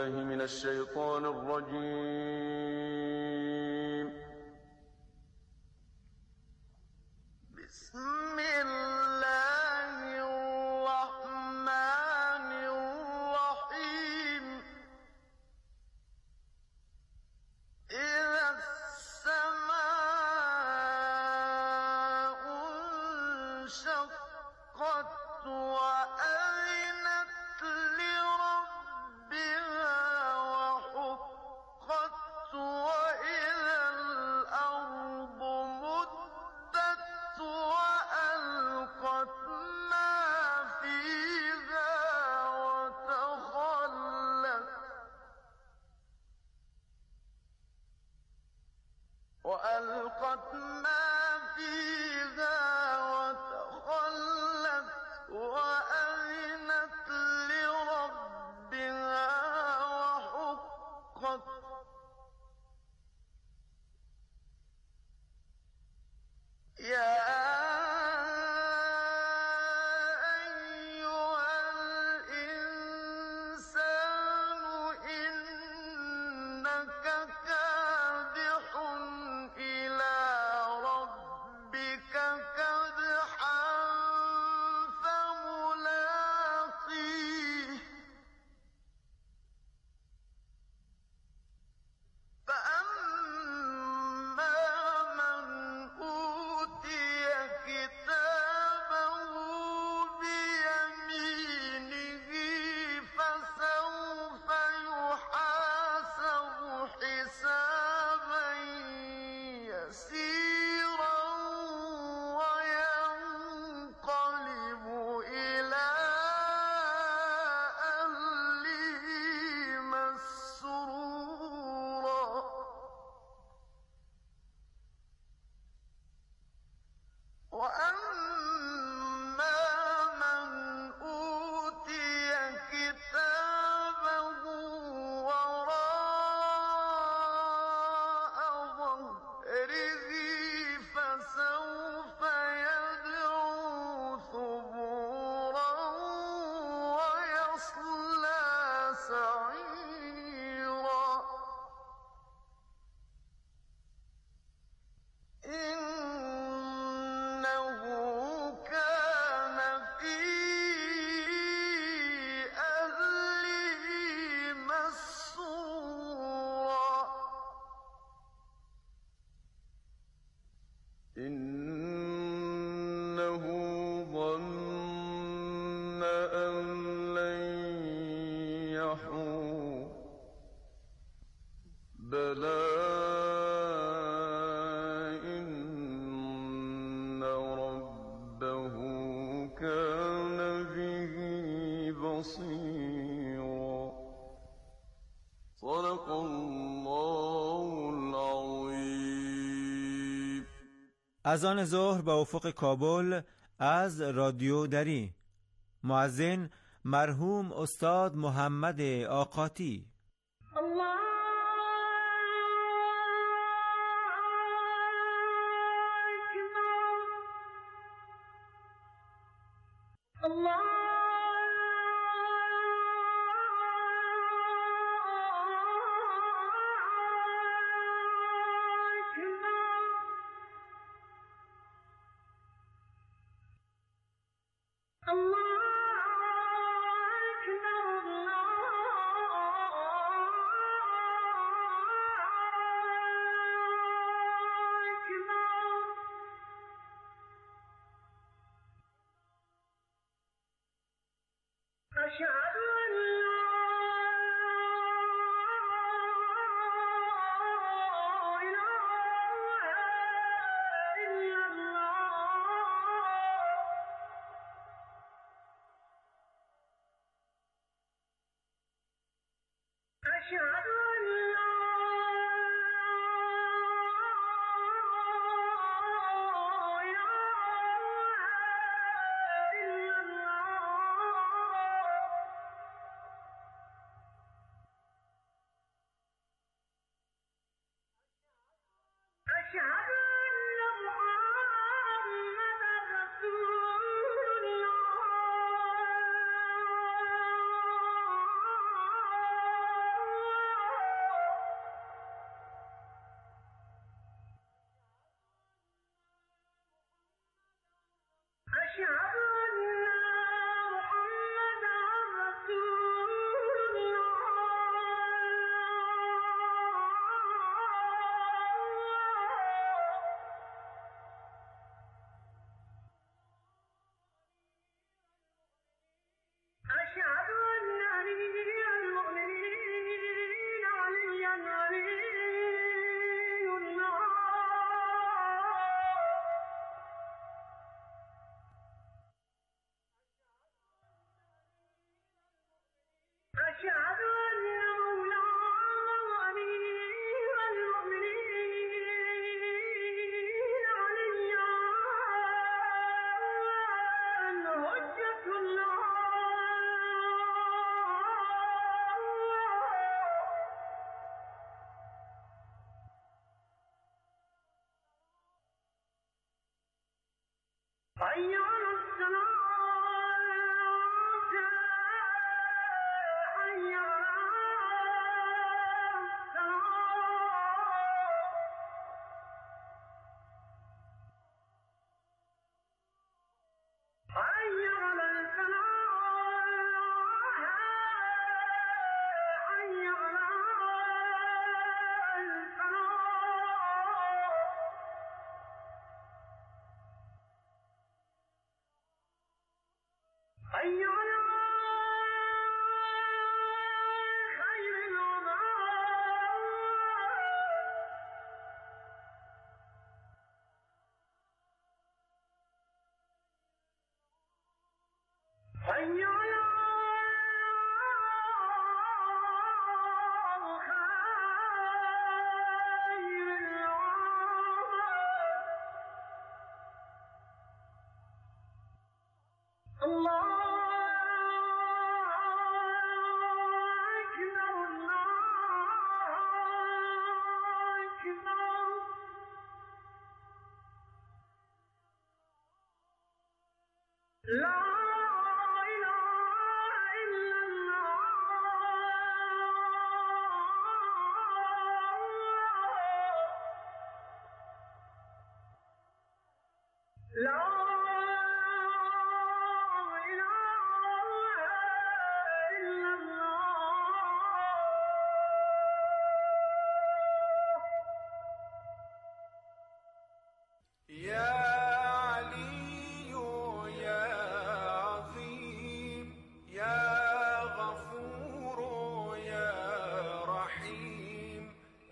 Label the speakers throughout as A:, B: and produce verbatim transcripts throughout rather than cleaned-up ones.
A: من الشيطان الرجيم. بسم الله الرحمن الرحيم. إذا السماء انشقت وأذنت لربها وحقت وإذا الأرض مدت وألقت ما فيها وتخلت وألقت ما فيها وتخلت وأذنت لربها وحقت. يا أيها الإنسان إنك كادح إلى ربك كدحا فملاقيه. فأما من أوتي كتابه بيمينه فسوف يحاسب حسابا يسيرا وينقلب إلى أهله مسرورا. وأما من أوتي كتابه وراء ظهره فسوف يدعو ثبورا ويصلى سعيرا. إنه كان في أهله مسرورا. إنه ظن أن لن يحور. بلى إن ربه كان به بصيرا. صدق الله العظيم.
B: اذان ظهر به افق کابل از رادیو دری. مؤذن مرحوم استاد محمد آقاتی.
C: الله الله أشهد أن لا إله إلا الله. أشهد أن لا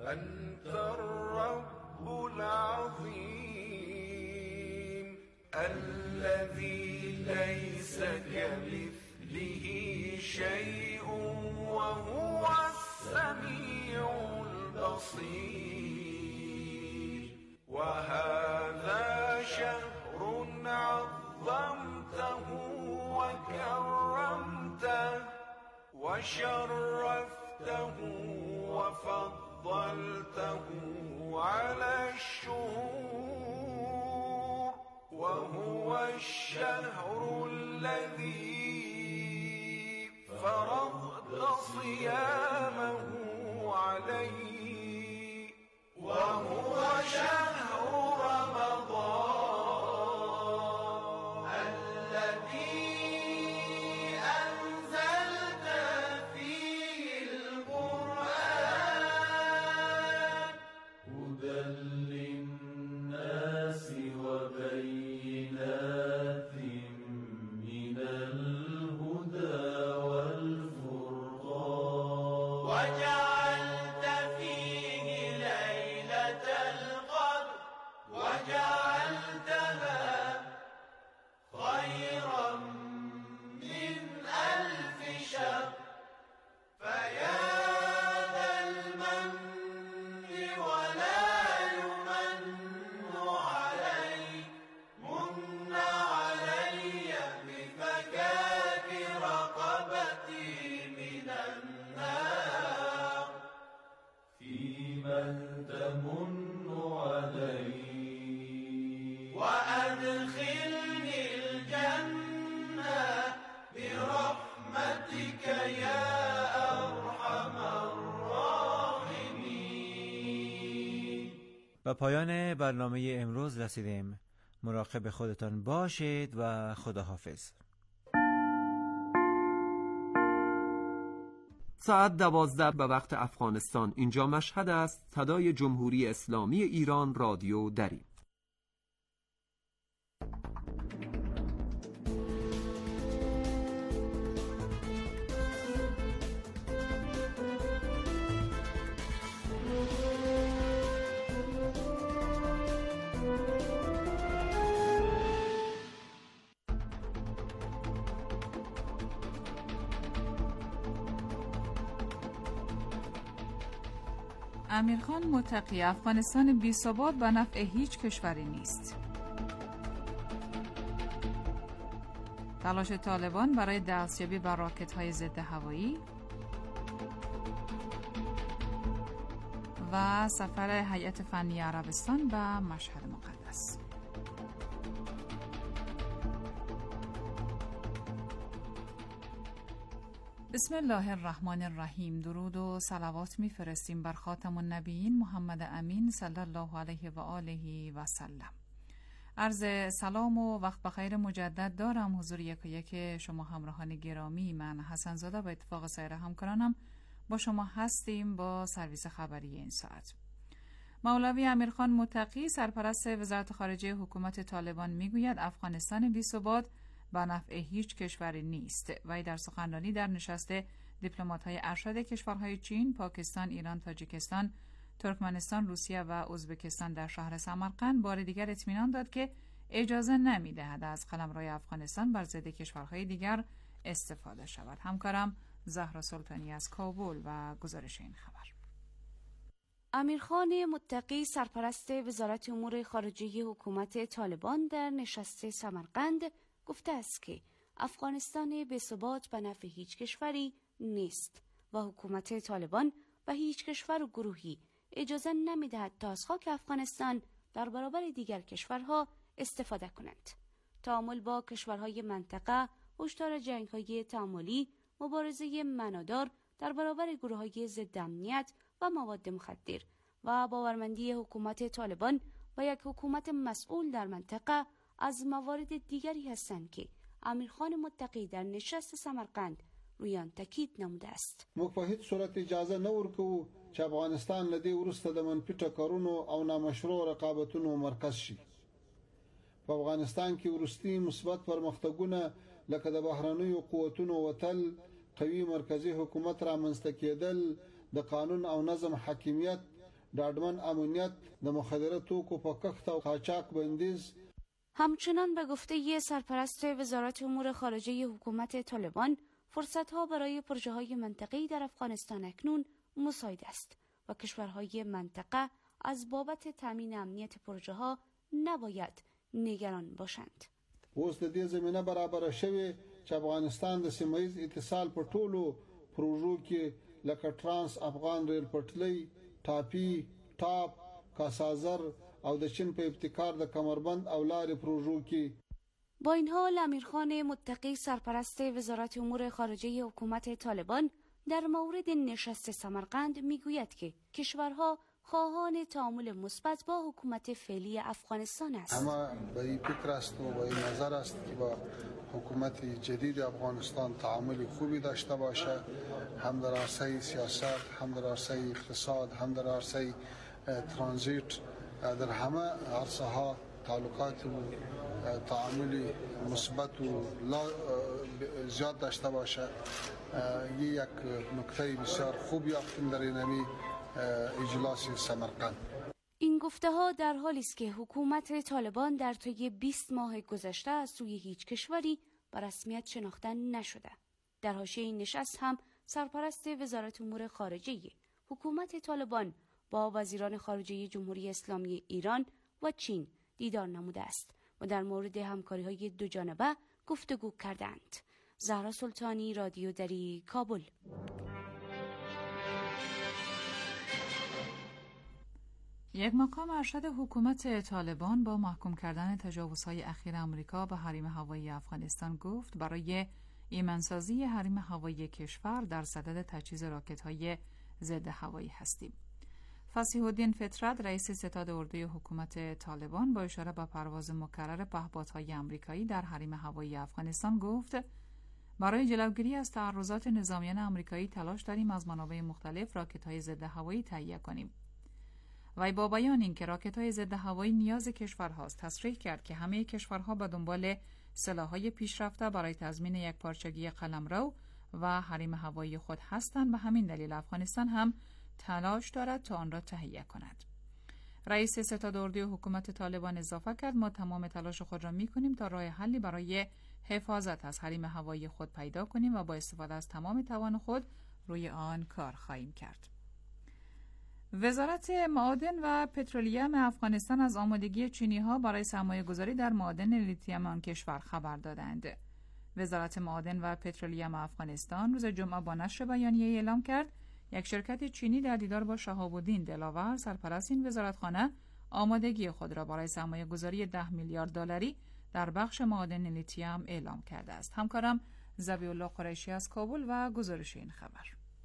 A: أنت الرب العظيم الذي ليس كمثله شيء وهو السميع البصير. وهذا شهر عظمته وكرمته وشرفته وفضلته على الشهور، وهو الشهر الذي فرضت صيامه عليه، وهو شهر رمضان الذي أنزلت فيه القرآن هدى للناس وبينات من الهدى والفرقان، وجعلت فيه ليلة القدر وجعلتها خيرا من ألف شهر. فيا ذا المن ولا يمن علي من علي بفكاك رقبتي من النار، فيمن تمن علي وأدخلني الجنة برحمتك يا أرحم الراحمين.
B: و پایان برنامه امروز رسیدیم. مراقب خودتان باشید و خداحافظ.
D: ساعت دوازده به وقت افغانستان. اینجا مشهد است. صدای جمهوری اسلامی ایران، رادیو دری.
E: امیرخان متقی: افغانستان بی‌ثبات به نفع هیچ کشوری نیست. تلاش طالبان برای دستیابی به راکت‌های ضد هوایی و سفر هیئت فنی عربستان به مشهد مقدس. بسم الله الرحمن الرحیم. درود و صلوات میفرستیم بر خاتم النبیین محمد امین صلی الله علیه و آله و سلم. عرض سلام و وقت بخیر مجدد دارم حضور یک و یک شما همراهان گرامی. من حسن زاده با اتفاق سایر همکارانم با شما هستیم با سرویس خبری این ساعت. مولوی امیرخان متقی سرپرست وزارت خارجه حکومت طالبان میگوید افغانستان بی‌ثبات به نفع هیچ کشوری نیست. وی در سخنرانی در نشست دیپلمات‌های ارشد کشورهای چین، پاکستان، ایران، تاجیکستان، ترکمنستان، روسیه و ازبکستان در شهر سمرقند بار دیگر اطمینان داد که اجازه نمی‌دهد از قلمرو افغانستان بر ضد کشورهای دیگر استفاده شود. همکارم زهرا سلطانی از کابل و گزارش این خبر.
F: امیرخان متقی سرپرست وزارت امور خارجه حکومت طالبان در نشست سمرقند گفته است که افغانستان بی‌ثبات به نفع هیچ کشوری نیست و حکومت طالبان و هیچ کشور و گروهی اجازه نمی‌دهد تا از خاک افغانستان در برابر دیگر کشورها استفاده کنند. تعامل با کشورهای منطقه، هشدار جنگ‌های تعاملی، مبارزه معنادار در برابر گروه‌های ضد امنیت و مواد مخدر و باورمندی حکومت طالبان و یک حکومت مسئول در منطقه از موارد دیگری هستند که امیرخان متقی در نشست سمرقند روی آن تاکید نموده است.
G: موږ په هیڅ صورت اجازه نه ورکوو چې افغانستان له دې وروسته د منفي ټکرونو او نامشروع رقابتونو مرکز شي. په افغانستان کې وروستي مثبت پرمختګونه لکه د بهرنیو قوتونو وتل، قوي مرکزی حکومت رامنځته کېدل، د قانون او نظم حاکمیت، ډاډمن امنیت، د مخدره توکو په کښت او قاچاق بندیز.
F: همچنان به گفته سرپرست وزارت امور خارجه حکومت طالبان، فرصت‌ها برای پروژه‌های منطقه‌ای در افغانستان اکنون مساعد است و کشورهای منطقه از بابت تامین امنیت پروژه‌ها نباید نگران باشند.
G: اوس د دې زمینه برابره شوې چې افغانستان د سیمه‌ایز اتصال په ټولو پروژو کې لکه ترانس افغان ریل پټلۍ، ټاپي، ټاپ، کاسازر او د چین په ابتکار د کمربند او لارې پروژو کې.
F: با این حال امیرخان متقی سرپرست وزارت امور خارجه حکومت طالبان در مورد نشست سمرقند میگوید که کشورها خواهان تعامل مثبت با حکومت فعلی افغانستان است.
G: اما به این فکر است و به این نظر است که با حکومت جدید افغانستان تعامل خوبی داشته باشه، هم در عرصه سیاست، هم در عرصه اقتصاد، هم در عرصه ترانزیت، در همه عرصه ها تعلقات و تعامل مثبت و زیاد داشته باشه. یک نکته بسیار خوب یافتیم در این اجلاس سمرقند.
F: این گفته ها در حالی است که حکومت طالبان در طی بیست ماه گذشته از سوی هیچ کشوری به رسمیت شناخته نشده. در حاشیه این نشست هم سرپرست وزارت امور خارجه حکومت طالبان با وزیران خارجه جمهوری اسلامی ایران و چین دیدار نموده است و در مورد همکاری‌های دو جانبه گفتگو کردند. زهرا سلطانی، رادیو دری، کابل.
E: یک مقام ارشد حکومت طالبان با محکوم کردن تجاوزهای اخیر آمریکا به حریم هوایی افغانستان گفت برای ایمنسازی حریم هوایی کشور در صدد تجهیز راکت‌های ضد هوایی هستیم. فصیح الدین فطرت، رئیس ستاد اردوی حکومت طالبان، با اشاره به پرواز مکرر پهپادهای آمریکایی در حریم هوایی افغانستان گفت برای جلوگیری از تعرضات نظامیان آمریکایی تلاش داریم از منابع مختلف راکت‌های ضد هوایی تهیه کنیم. وی با بیان اینکه راکت‌های ضد هوایی نیاز کشورهاست تصریح کرد که همه کشورها به دنبال سلاح‌های پیشرفته برای تضمین یک پارچگی قلمرو و حریم هوایی خود هستند. به همین دلیل افغانستان هم تلاش دارد تا آن را تهیه کند. رئیس ستاد اردوی حکومت طالبان اضافه کرد ما تمام تلاش خود را می‌کنیم تا راه حلی برای حفاظت از حریم هوایی خود پیدا کنیم و با استفاده از تمام توان خود روی آن کار خواهیم کرد. وزارت معادن و پترولیم افغانستان از آمادگی چینی‌ها برای سرمایه‌گذاری در معادن لیتیم آن کشور خبر دادند. وزارت معادن و پترولیم افغانستان روز جمعه با نشر بیانیه اعلام کرد یک شرکت چینی در دیدار با شهاب الدین دلاور سرپرست این وزارتخانه آمادگی خود را برای سرمایه‌گذاری ده میلیارد دلاری در بخش معادن لیتیم اعلام کرده است. همکارم ذبیح الله قریشی از کابل و گزارش این خبر.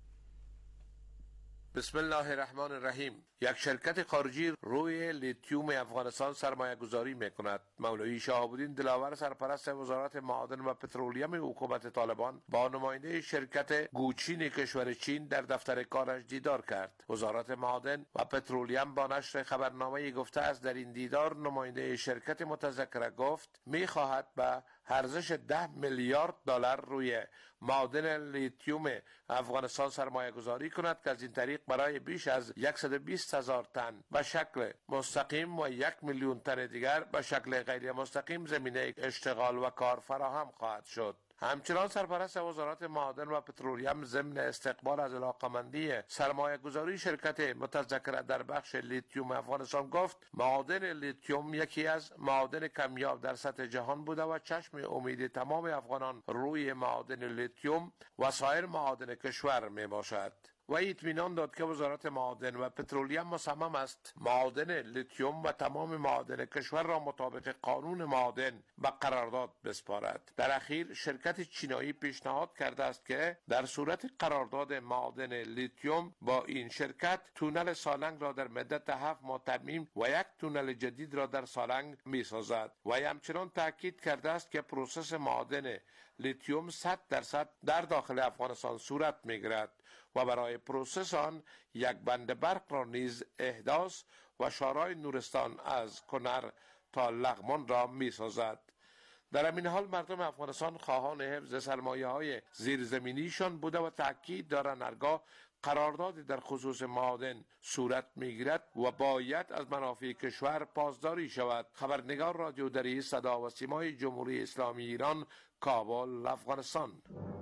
H: بسم الله الرحمن الرحیم. یک شرکت خارجی روی لیتیوم افغانستان سرمایه گذاری می کند. مولوی شهاب الدین دلاور سرپرست وزارت معادن و پترولیم حکومت طالبان با نماینده شرکت گوچین کشور چین در دفتر کارش دیدار کرد. وزارت معادن و پترولیم با نشر خبرنامه گفته است در این دیدار نماینده شرکت متذکره گفت می خواهد به ارزش ده میلیارد دلار روی معادن لیتیوم افغانستان سرمایه گذاری کند که از این طریق برای بیش از صد و بیست هزار تن به شکل مستقیم و یک میلیون تن دیگر به شکل غیر مستقیم زمینه اشتغال و کار فراهم خواهد شد. همچنان سرپرست وزارت معادن و پترولیم ضمن استقبال از علاقمندی سرمایه گذاری شرکت متذکره در بخش لیتیوم افغانستان گفت معادن لیتیوم یکی از معادن کمیاب در سطح جهان بوده و چشم امید تمام افغانان روی معادن لیتیوم و سایر معادن کشور می باشد. و اطمینان داد که وزارت معادن و پترولیم مصمم است معادن لیتیوم و تمام معادن کشور را مطابق قانون معادن به قرارداد بسپارد. در اخیر شرکت چینایی پیشنهاد کرده است که در صورت قرارداد معادن لیتیوم با این شرکت تونل سالنگ را در مدت هفت ماه ترمیم و یک تونل جدید را در سالنگ می سازد. و همچنان تاکید کرده است که پروسس معادن لیتیوم صد درصد در داخل افغانستان صورت می گیرد و برای پروسس آن یک بند برق را نیز احداث و شارای نورستان از کنر تا لغمان را می سازد. در همین حال مردم افغانستان خواهان حفظ سرمایه های زیرزمینیشان بوده و تاکید دارند هرگاه قراردادی در خصوص معادن صورت میگیرد و باید از منافع کشور پاسداری شود. خبرنگار رادیو دری صدا و سیمای جمهوری اسلامی ایران، کابل، افغانستان.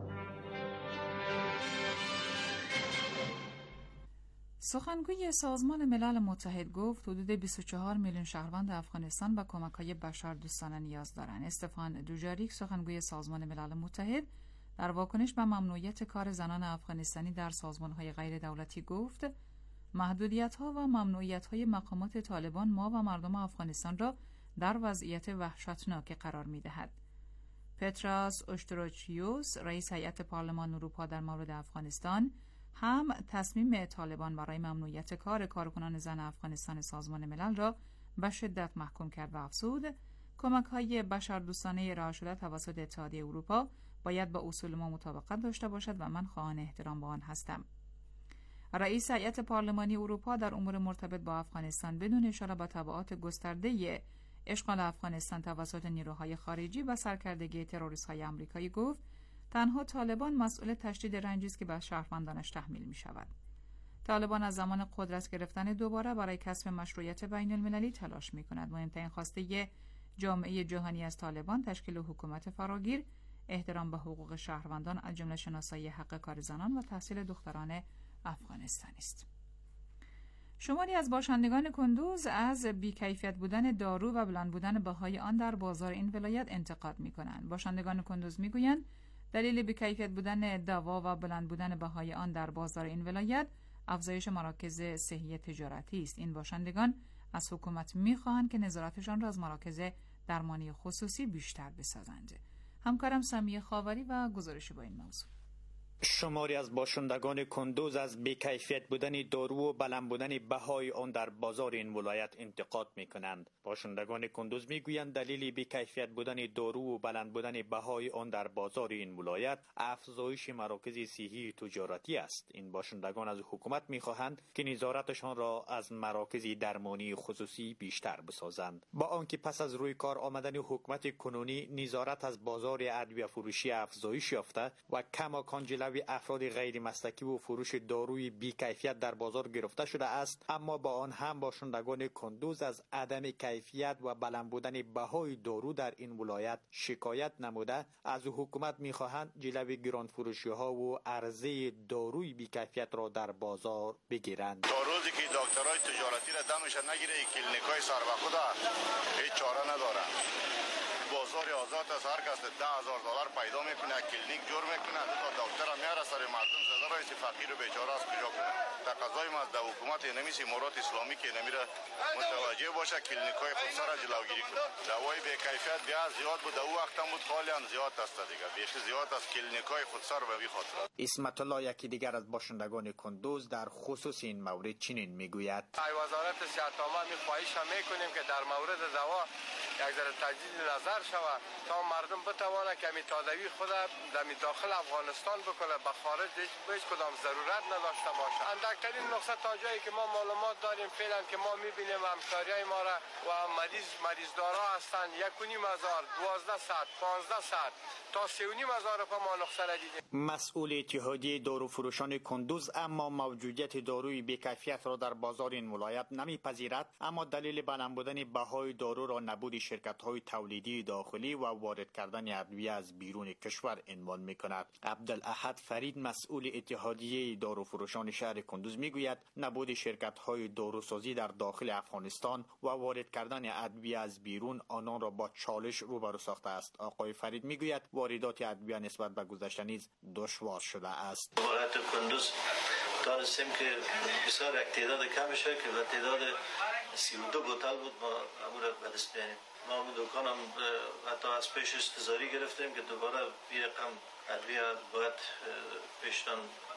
E: سخنگوی سازمان ملل متحد گفت حدود بیست و چهار میلیون شهروند افغانستان به کمک‌های بشردوستانه نیاز دارند. استفان دوژاریک، سخنگوی سازمان ملل متحد، در واکنش به ممنوعیت کار زنان افغانستانی در سازمان‌های غیر دولتی گفت محدودیت‌ها و ممنوعیت‌های مقامات طالبان ما و مردم افغانستان را در وضعیت وحشتناک قرار می‌دهد. پتراس اوشتروچیوس، رئیس هیئت پارلمان اروپا در مورد افغانستان، هم تصمیم طالبان برای ممنوعیت کار کارکنان زن افغانستان سازمان ملل را به شدت محکوم کرد و افزود کمک‌های بشردوستانه ارائه شده توسط اتحادیه اروپا باید با اصول ما مطابقت داشته باشد و من خواهان احترام به آن هستم. رئیس هیئت پارلمانی اروپا در امور مرتبط با افغانستان بدون اشاره به تبعات گسترده اشغال افغانستان توسط نیروهای خارجی و سرکردگی تروریست‌های آمریکایی گفت تنها طالبان مسئول تشدید رنجی است که به شهروندانش تحمیل می شود. طالبان از زمان قدرت گرفتن دوباره برای کسب مشروعیت بین المللی تلاش می کند. مهمترین خواسته جامعه جهانی از طالبان تشکیل حکومت فراگیر، احترام به حقوق شهروندان از جمله شناسایی حق کار زنان و تحصیل دختران افغانستان است. شماری از باشندگان کندوز از بیکیفیت بودن دارو و بلند بودن بهای آن در بازار این ولایت انتقاد می کنند. باشندگان کندوز می گویند دلیل بیکیفیت بودن دوا و بلند بودن بهای آن در بازار این ولایت افزایش مراکز صحی تجارتی است. این باشندگان از حکومت می‌خواهند که نظارتشان را از مراکز درمانی خصوصی بیشتر بسازند. همکارم سمیه خاوری و گزارش با این موضوع.
I: شماری از باشندگان کندوز از بیکیفیت بودن دارو و بلند بودن بهای آن در بازار این ولایت انتقاد می کنند. باشندگان کندوز می گویند دلیل بیکیفیت بودن دارو و بلند بودن بهای آن در بازار این ولایت افزایش مراکز صحی تجارتی است. این باشندگان از حکومت می خواهند که نظارتشان را از مراکز درمانی خصوصی بیشتر بسازند. با آنکه پس از روی کار آمدن حکومت کنونی نظارت از بازار ادویه فروشی افزایش یافته و کماکان جلوی افراد غیر مسلکی و فروش داروی بیکیفیت در بازار گرفته شده است، اما با آن هم باشندگان کندوز از عدم کیفیت و بلند بودن بهای دارو در این ولایت شکایت نموده از حکومت می‌خواهند جلوی گران فروشی ها و عرضه داروی بیکیفیت را در بازار بگیرند.
J: تا روزی که دکترای تجارتی را دمش نگیره کلینیکای سر به خود هیچ چاره ندارند. بازار آزاد است، هر کس ده هزار دلار پیدا میکنه کلینیک جور میکنه، تا دکتر میاره سر مردم زده رایس فقیر و بیچاره است کجا کنه. تقاضای ما در حکومت نمیسی امارات اسلامی که نمیره متوجه باشه کلینیکای خود سر جلوگیری کنه. دوای بی کیفیت بیا زیاد بود، دو وقت هم بود خالی هم زیاد است دیگه، بیخی زیاد است کلینیکای خود سر به بی خاطر.
I: اسمت الله یکی دیگر از باشندگان کندوز در خصوص این مورد چنین میگوید:
K: ای وزارت صحت عامه می خواهش میکنیم که در مورد دوا یک ذره تجدید نظر شود تا مردم بتوانند که می تاداوی خود در داخل افغانستان بکنه، به خارج هیچ کدام ضرورت نداشته باشه. اندکترین نقطه تا جایی که ما معلومات داریم فعلا که ما میبینیم همکاریای ما را و مریض مریضدارا هستند یک و نیم هزار، دوازده ساعت، پانزده ساعت تا سه و نیم هزار په ما نقطه را دیدیم.
I: مسئول اتحادیه دارو فروشان کندوز اما موجودیت داروی بیکیفیت را در بازار این ولایت نمیپذیرد، اما دلیل بلند بودن بهای دارو را نبود شرکت‌های تولیدی داخلی و وارد کردن ادویه از بیرون کشور عنوان می‌کند. عبدالاحد فرید مسئول اتحادیه داروفروشان شهر کندوز میگوید نبود شرکت‌های داروسازی در داخل افغانستان و وارد کردن ادویه از بیرون آنان را با چالش روبرو ساخته است. آقای فرید میگوید واردات ادویه نسبت به گذشته نیز دشوار شده است.
L: ولایت کندوز دانستیم که بسیار یک تعداد کمشه که و تعداد سی و دو بوتل بود ما امور به دست بیاریم. ما همون دکان هم حتی از پیش استزاری گرفتیم که دوباره یه رقم ادویه باید پیشتان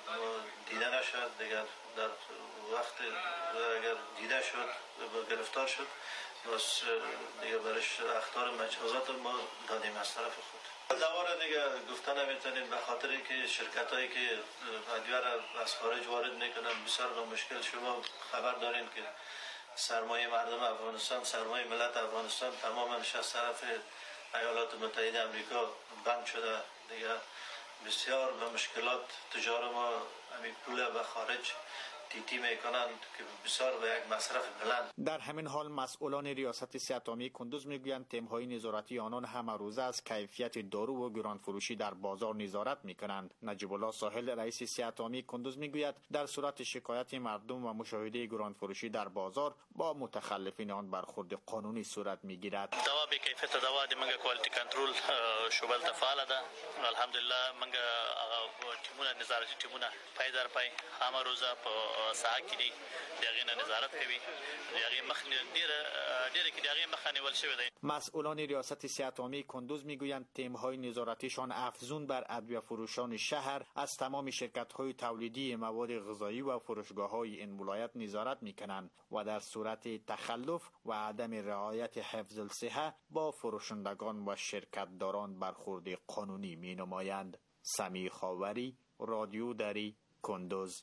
L: دیده نشد دیگر در وقت اگر دیده شد گرفتار شد بس دیگه برش اخطار مجازات ما دادیم از طرف خود. دوباره دیگه گفتن نمیتونیم به خاطر اینکه شرکت هایی که ادویه را از خارج وارد میکنن بسیار با مشکل. شما خبر دارین که سرمایه مردم افغانستان، سرمایه ملت افغانستان تماما از طرف ایالات متحده آمریکا بند شده دیگه بسیار به مشکلات تجار ما همین پول به خارج تیتی میکنند که بسیار به یک مصرف بلند.
I: در همین حال مسئولان ریاست سه اتمی کندوز میگویند تیم‌های نظارتی آنان همه روزه از کیفیت دارو و گران فروشی در بازار نظارت میکنند. نجیب الله ساحل رئیس سه اتمی کندوز میگوید در صورت شکایت مردم و مشاهده گران فروشی در بازار با متخلفین آن برخورد قانونی صورت میگیرد.
M: دوا به کیفیت دوا د منګه کوالټي کنټرول شوبل تفعال ده. الحمدلله منګه تیمونه نظارتي تیمونه پای در پای همه روزه په ساعت کې دی دغه نظارت کوي. دغه مخ ډیر ډیر کې دغه مخ نیول شوی دی.
I: مسئولان ریاست سه اتمی کندوز میگویند تیم‌های نظارتیشان افزون بر ادویه فروشان شهر از تمام شرکت‌های تولیدی مواد غذایی و فروشگاه‌های این ولایت نظارت می‌کنند و در صورت تخلف و عدم رعایت حفظ الصحه با فروشندگان و شرکتداران برخورد قانونی می‌نمایند. سمیع خاوری، رادیو دری، کندوز.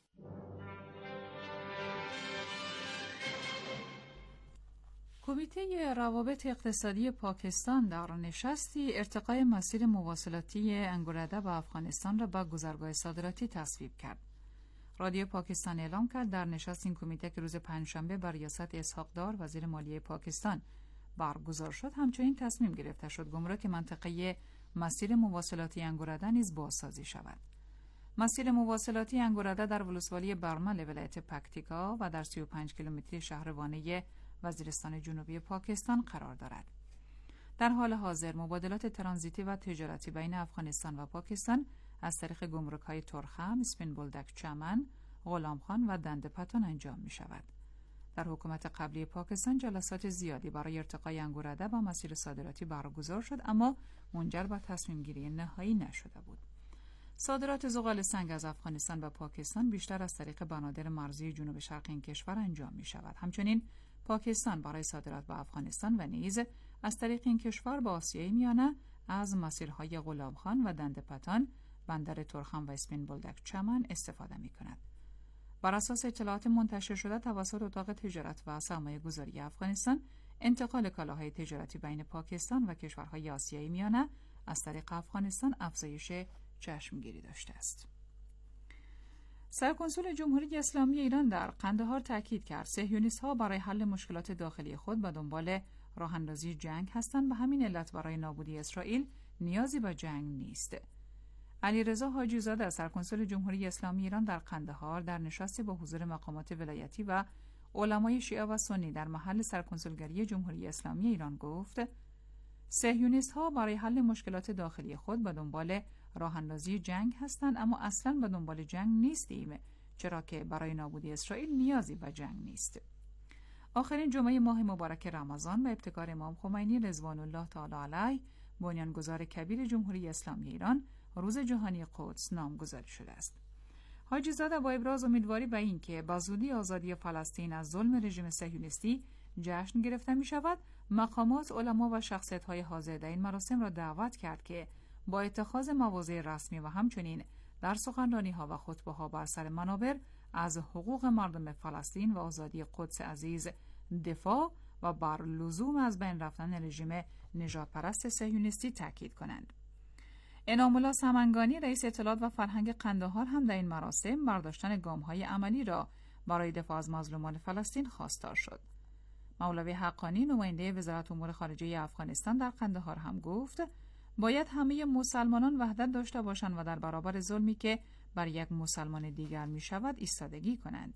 E: کمیته روابط اقتصادی پاکستان در نشستی ارتقای مسیر مواصلاتی انگورده به افغانستان را به گذرگاه صادراتی تصویب کرد. رادیو پاکستان اعلام کرد در نشست این کمیته که روز پنجشنبه بر ریاست اسحاق دار وزیر مالیه پاکستان برگزار شد، همچنین تصمیم گرفته شد گمرک منطقه مسیر مواصلاتی انگورده نیز بازسازی شود. مسیر مواصلاتی انگورده در ولسوالی برمل ولایت پکتیکا و در سی و پنج کیلومتری شهر وانه وزیرستان جنوبی پاکستان قرار دارد. در حال حاضر مبادلات ترانزیتی و تجارتی بین افغانستان و پاکستان از طریق گمرک‌های ترخم، اسپین بولدک چمن، غلامخان و دنده پتان انجام می شود. در حکومت قبلی پاکستان جلسات زیادی برای ارتقای انگورده با مسیر صادراتی برگزار شد، اما منجر به تصمیم گیری نهایی نشده بود. صادرات زغال سنگ از افغانستان به پاکستان بیشتر از طریق بنادر مرزی جنوب شرق این کشور انجام می شود. همچنین پاکستان برای صادرات به افغانستان و نیز از طریق این کشور به آسیای میانه از مسیرهای غلامخان و دنده پتان، بندر ترخم و اسپین بولدک چمن استفاده می کند. بر اساس اطلاعات منتشر شده توسط اتاق تجارت و سرمایه گذاری افغانستان، انتقال کالاهای تجارتی بین پاکستان و کشورهای آسیای میانه از طریق افغانستان افزایش چشمگیری داشته است. سرکنسول جمهوری اسلامی ایران در قندهار تاکید کرد صهیونیست‌ها برای حل مشکلات داخلی خود به دنبال راه‌اندازی جنگ هستند، به همین علت برای نابودی اسرائیل نیازی به جنگ نیست. علیرضا حاجی زاده سرکنسول جمهوری اسلامی ایران در قندهار در نشستی با حضور مقامات ولایتی و علمای شیعه و سنی در محل سرکنسولگری جمهوری اسلامی ایران گفت صهیونیست‌ها برای حل مشکلات داخلی خود به دنبال راه‌اندازی جنگ هستند، اما اصلاً به دنبال جنگ نیستیم، چرا که برای نابودی اسرائیل نیازی به جنگ نیست. آخرین جمعه ماه مبارک رمضان به ابتکار امام خمینی رضوان الله تعالی علیه بنیانگذار کبیر جمهوری اسلامی ایران روز جهانی قدس نامگذاری شده است. حاجی زاده با ابراز امیدواری به این که با زودی آزادی فلسطین از ظلم رژیم صهیونیستی جشن گرفته می شود، مقامات، علما و شخصیت‌های حاضر در این مراسم را دعوت کرد که با اتخاذ مواضع رسمی و همچنین در سخنرانی‌ها و خطبه‌ها بر سر منابر از حقوق مردم فلسطین و آزادی قدس عزیز دفاع و بر لزوم از بین رفتن رژیم نژادپرست صهیونیستی تاکید کنند. انعام الله سمنگانی رئیس اطلاعات و فرهنگ قندهار هم در این مراسم برداشتن گام‌های عملی را برای دفاع از مظلومان فلسطین خواستار شد. مولوی حقانی نماینده وزارت امور خارجه افغانستان در قندهار هم گفت باید همه مسلمانان وحدت داشته باشند و در برابر ظلمی که بر یک مسلمان دیگر می شود ایستادگی کنند.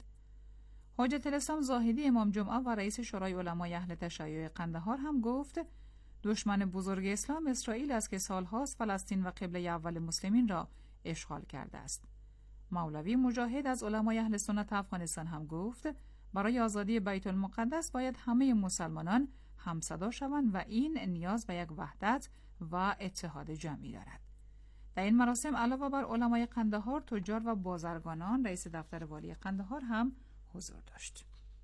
E: حاجت الاسلام زاهدی امام جمعه و رئیس شورای علمای اهل تشیع قندهار هم گفت دشمن بزرگ اسلام اسرائیل است که سالهاست فلسطین و قبله اول مسلمین را اشغال کرده است. مولوی مجاهد از علمای اهل سنت افغانستان هم گفت برای آزادی بیت المقدس باید همه مسلمانان همصدا شوند و این نیاز به یک وحدت و اتحاد جمعی دارد. در این مراسم علاوه بر علمای قندهار، تجار و بازرگانان، رئیس دفتر والی قندهار هم حضور داشت.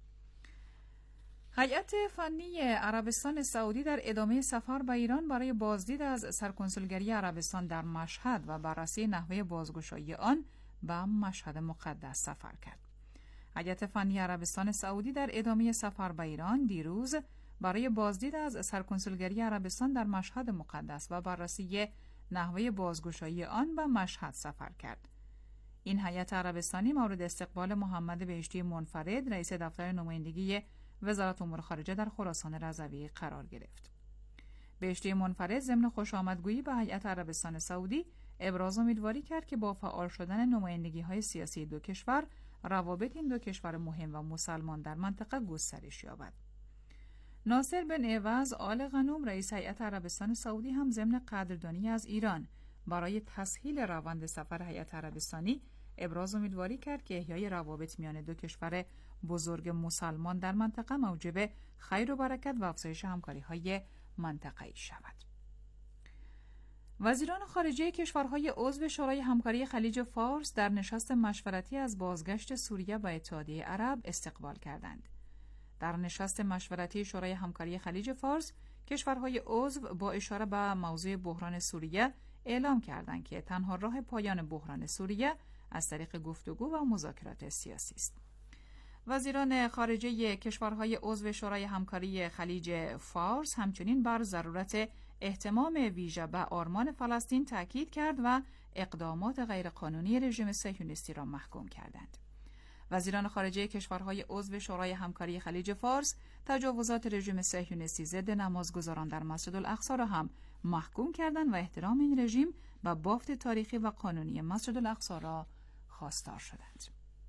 E: هیئت فنی عربستان سعودی در ادامه سفر به ایران برای بازدید از سرکنسولگری عربستان در مشهد و بررسی نحوه بازگشایی آن به مشهد مقدس سفر کرد. هیئت فنی عربستان سعودی در ادامه سفر به ایران دیروز برای بازدید از سرکنسولگری عربستان در مشهد مقدس و بررسی نحوه بازگشایی آن به مشهد سفر کرد. این هیئت عربستانی مورد استقبال محمد بهشتی منفرد رئیس دفتر نمایندگی وزارت امور خارجه در خراسان رضوی قرار گرفت. بهشتی منفرد ضمن خوشامدگویی به هیئت عربستان سعودی ابراز امیدواری کرد که با فعال شدن نمایندگی‌های سیاسی دو کشور روابط این دو کشور مهم و مسلمان در منطقه گسترش یابد. ناصر بن عوض آل غنوم رئیس هیئت عربستان سعودی هم ضمن قدردانی از ایران برای تسهیل روند سفر هیئت عربستانی ابراز امیدواری کرد که احیای روابط میان دو کشور بزرگ مسلمان در منطقه موجب خیر و برکت و افزایش همکاری‌های منطقه‌ای شود. وزیران خارجه کشورهای عضو شورای همکاری خلیج فارس در نشست مشورتی از بازگشت سوریه به اتحادیه عرب استقبال کردند. در نشست مشورتی شورای همکاری خلیج فارس، کشورهای عضو با اشاره به موضوع بحران سوریه اعلام کردند که تنها راه پایان بحران سوریه از طریق گفتگو و مذاکرات سیاسی است. وزیران خارجه کشورهای عضو شورای همکاری خلیج فارس همچنین بر ضرورت اهتمام ویژه به آرمان فلسطین تاکید کرد و اقدامات غیرقانونی رژیم صهیونیستی را محکوم کردند. وزیران خارجه کشورهای عضو شورای همکاری خلیج فارس تجاوزات رژیم صهیونیستی ضد نمازگزاران در مسجد الاقصی را هم محکوم کردند و احترام این رژیم و بافت تاریخی و قانونی مسجد الاقصی را خواستار شدند.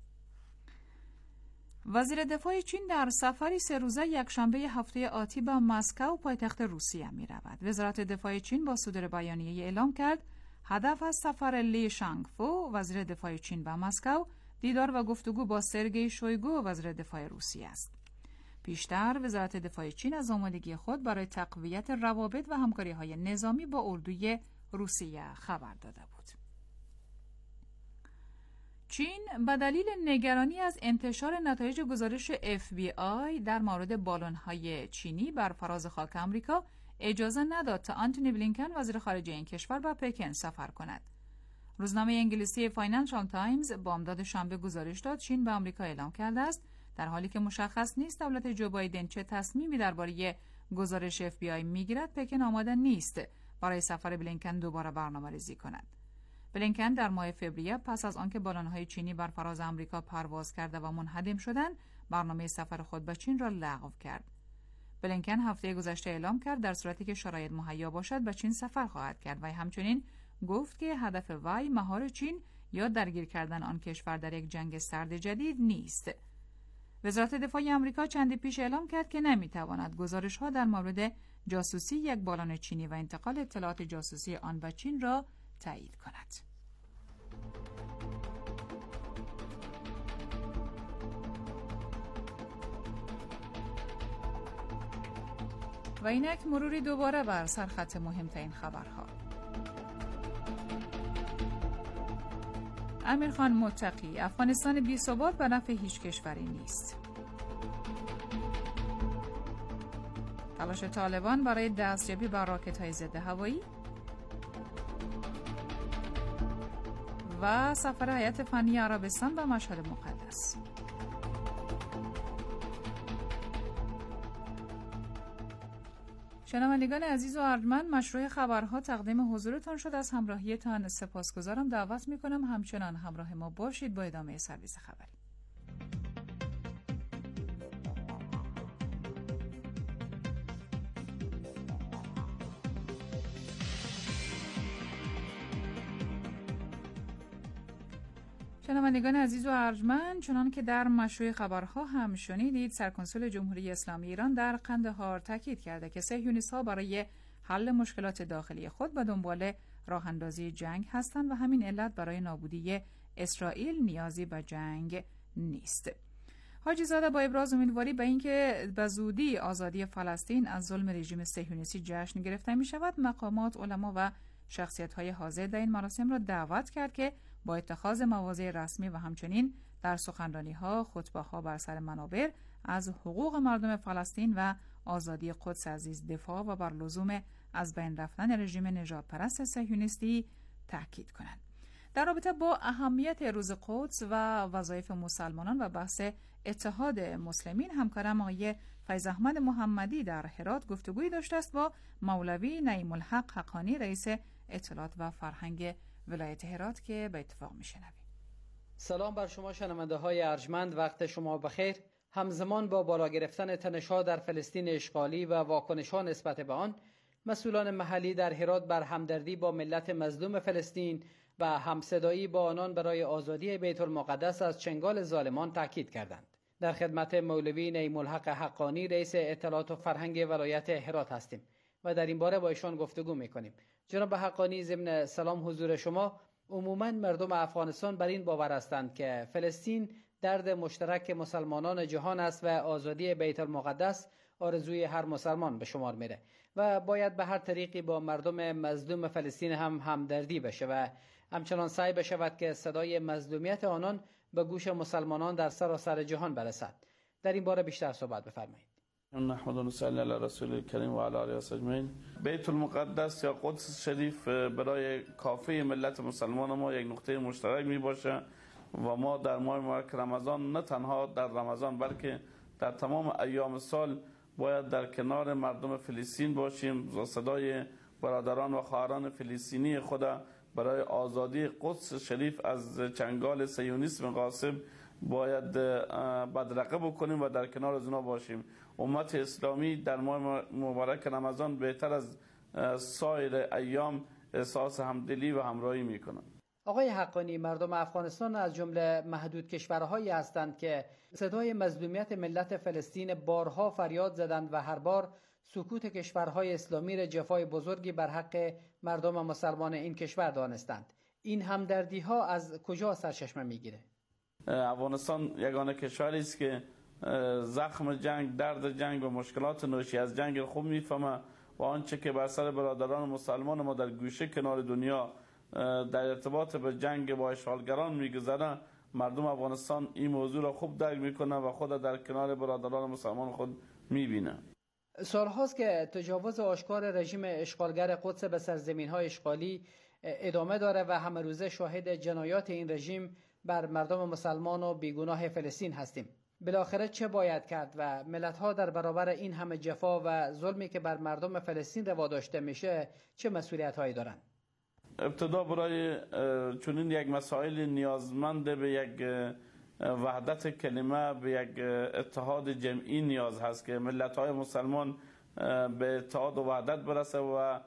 E: وزیر دفاع چین در سفری سه روزه یکشنبه هفته آتی به مسکو پایتخت روسیه می رود. وزارت دفاع چین با صدور بیانیه اعلام کرد هدف از سفر لی شانگفو وزیر دفاع چین به مسکو دیدار و گفتگو با سرگئی شویگو وزیر دفاع روسیه است. پیشتر وزارت دفاع چین از آمادگی خود برای تقویت روابط و همکاری‌های نظامی با اردوی روسیه خبر داده بود. چین به دلیل نگرانی از انتشار نتایج گزارش اف بی آی در مورد بالون‌های چینی بر فراز خاک آمریکا اجازه نداد تا آنتونی بلینکن وزیر خارجه این کشور به پکن سفر کند. روزنامه انگلیسی فاینانشال تایمز بامداد شنبه گزارش داد چین به آمریکا اعلام کرده است در حالی که مشخص نیست دولت جو بایدن چه تصمیمی درباره گزارش اف بی آی میگیرد، پکن آماده نیست برای سفر بلینکن دوباره برنامه‌ریزی کند. بلینکن در ماه فوریه پس از آنکه بالون‌های چینی بر فراز آمریکا پرواز کرده و منهدم شدند، برنامه سفر خود به چین را لغو کرد. بلینکن هفته گذشته اعلام کرد در صورتی که شرایط مهیا باشد به چین سفر خواهد کرد و همچنین گفت که هدف وی مهار چین یا درگیر کردن آن کشور در یک جنگ سرد جدید نیست. وزارت دفاع آمریکا چندی پیش اعلام کرد که نمیتواند گزارش‌ها در مورد جاسوسی یک بالون چینی و انتقال اطلاعات جاسوسی آن به چین را تایید کند. و اینک مروری دوباره بر سرخط مهمترین خبرها. امیرخان متقی: افغانستان بی‌ثبات به نفع هیچ کشوری نیست. تلاش طالبان برای دستیابی به راکت‌های ضد هوایی و سفر هیئت فنی عربستان به مشهد مقدس. شنوندگان عزیز و ارجمند، مشروع خبرها تقدیم حضورتان شد. از همراهیتان سپاسگزارم. دعوت میکنم همچنان همراه ما باشید با ادامه سرویس خبری. شنوندگان عزیز و ارجمند، چنان که در مشروع خبرها هم شنیدید، سرکنسول جمهوری اسلامی ایران در قندهار تاکید کرده که صهیونیست‌ها برای حل مشکلات داخلی خود به دنبال راه اندازی جنگ هستند و همین علت برای نابودی اسرائیل نیازی به جنگ نیست. حاجی زاده با ابراز امیدواری به اینکه به زودی آزادی فلسطین از ظلم رژیم صهیونیستی جشن گرفته می شود، مقامات، علما و شخصیت‌های حاضر در این مراسم را دعوت کرد که با اتخاذ مواضع رسمی و همچنین در سخنرانی‌ها، خطبه‌ها بر سر منابر از حقوق مردم فلسطین و آزادی قدس عزیز دفاع و بر لزوم از بین رفتن رژیم نژادپرست صهیونیستی تاکید کنند. در رابطه با اهمیت روز قدس و وظایف مسلمانان و بحث اتحاد مسلمین، همکارم آقای فیض احمد محمدی در هرات گفتگویی داشته است با مولوی نعیم الحق حقانی، رئیس اطلاعات و فرهنگ ولایت هرات که به اتفاق میشنویم.
N: سلام بر شما شنونده های ارجمند، وقت شما بخیر. همزمان با بالا گرفتن تنش‌ها در فلسطین اشغالی و واکنش‌ها نسبت به آن، مسئولان محلی در هرات بر همدردی با ملت مظلوم فلسطین و همصدایی با آنان برای آزادی بیت المقدس از چنگال ظالمان تاکید کردند. در خدمت مولوی نعیم الحق حقانی رئیس اطلاعات و فرهنگ ولایت هرات هستیم و در این باره با ایشان گفتگو می‌کنیم. جناب حقانی، ضمن سلام حضور شما، عموماً مردم افغانستان بر این باور هستند که فلسطین درد مشترک مسلمانان جهان است و آزادی بیت المقدس آرزوی هر مسلمان به شمار میره و باید به هر طریقی با مردم مظلوم فلسطین هم همدردی بشه و همچنان سعی بشود که صدای مظلومیت آنان به گوش مسلمانان در سراسر جهان برسد. در این باره بیشتر صحبت بفرمایید.
O: نحمد و نصلی علی رسول الکریم و علی آله و صحبه اجمعین. بیت المقدس یا قدس شریف برای کافه ملت مسلمان ما یک نقطه مشترک می باشه و ما در ماه مبارک رمضان نه تنها در رمضان بلکه در تمام ایام سال باید در کنار مردم فلسطین باشیم و صدای برادران و خواهران فلسطینی خود برای آزادی قدس شریف از چنگال صهیونیسم غاصب باید بدرقه بکنیم و در کنار از اونا باشیم. امت اسلامی در ماه مبارک رمضان بهتر از سایر ایام احساس همدلی و همراهی میکنن.
N: آقای حقانی، مردم افغانستان از جمله محدود کشورهایی هستند که صدای مظلومیت ملت فلسطین بارها فریاد زدند و هر بار سکوت کشورهای اسلامی را جفای بزرگی بر حق مردم مسلمان این کشور دانستند. این همدردی ها از کجا سرچشمه میگیره؟
O: افغانستان یگانه کشوری است که زخم جنگ، درد جنگ و مشکلات ناشی از جنگ خوب میفهمه و آنچه که بر سر برادران مسلمان ما در گوشه کنار دنیا در ارتباط به جنگ با اشغالگران میگذره، مردم افغانستان این موضوع را خوب درک میکنه و خود در کنار برادران مسلمان خود میبینه.
N: سالهاست که تجاوز آشکار رژیم اشغالگر قدس به سرزمین‌های اشغالی ادامه داره و همه روزه شاهد جنایات این رژیم بر مردم مسلمان و بیگناه فلسطین هستیم. بالاخره چه باید کرد و ملت‌ها در برابر این همه جفا و ظلمی که بر مردم فلسطین روا داشته میشه چه مسئولیت‌هایی دارن؟
O: ابتدا برای چنین یک مسائل نیازمند به یک وحدت کلمه، به یک اتحاد جمعی نیاز هست که ملت‌های مسلمان به اتحاد و وحدت برسه و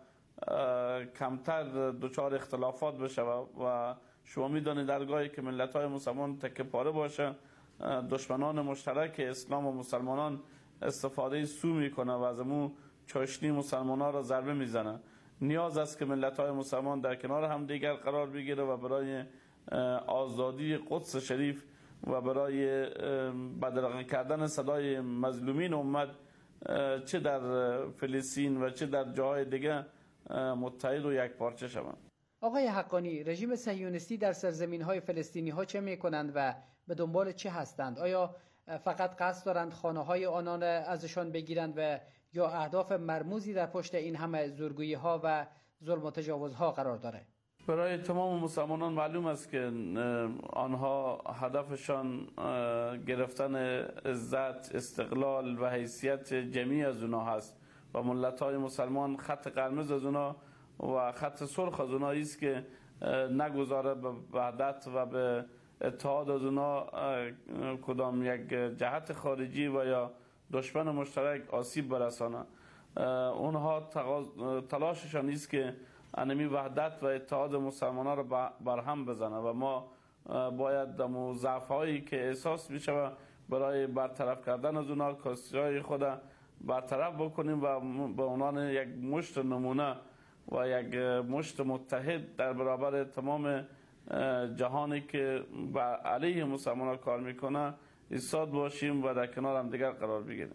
O: کمتر دچار اختلافات بشه و شما می‌دانید درگاهی که ملت‌های مسلمان تکه پاره باشه، دشمنان مشترک اسلام و مسلمانان استفاده سو میکنه و از امو چاشنی مسلمانان را ضربه میزنه. نیاز است که ملت‌های مسلمان در کنار هم دیگر قرار بگیره و برای آزادی قدس شریف و برای بدرقه کردن صدای مظلومین امت چه در فلسطین و چه در جاهای دیگه متحد و یک پارچه شوند.
N: آقای حقانی، رژیم صهیونیستی در سرزمین‌های فلسطینی ها چه میکنند و به دنبال چه هستند؟ آیا فقط قصد دارند خانه‌های آنان ازشان بگیرند و یا اهداف مرموزی در پشت این همه زورگویی ها و ظلم و تجاوزها قرار داره؟
O: برای تمام مسلمانان معلوم است که آنها هدفشان گرفتن عزت، استقلال و حیثیت جمعی از اونها هست و ملت‌های مسلمان خط قرمز از اونها و خط سرخ از اونها است که نگذاره به وحدت و به اتحاد از اونها کدام یک جهت خارجی و یا دشمن مشترک آسیب برسانه. اونها تلاششان است که انمی وحدت و اتحاد مسلمانان را برهم بزنه و ما باید دمو ضعف‌هایی که احساس میشه برای برطرف کردن از اونها کاستی‌های خود برطرف بکنیم و به عنوان یک مشت نمونه و یک مشت متحد در برابر تمام جهانی که بر علیه مسلمانان کار میکنه ایستاد باشیم و در کنار هم دیگر قرار بگیریم.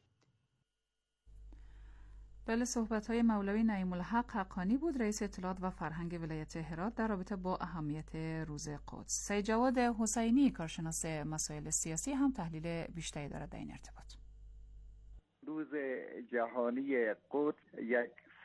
E: بله، صحبت‌های مولوی نعیم الحق حقانی بود، رئیس اطلاعات و فرهنگ ولایت هرات در رابطه با اهمیت روز قدس. سید جواد حسینی، کارشناس مسائل سیاسی، هم تحلیل بیشتری دارد در این ارتباط.
P: روز جهانی قدس یک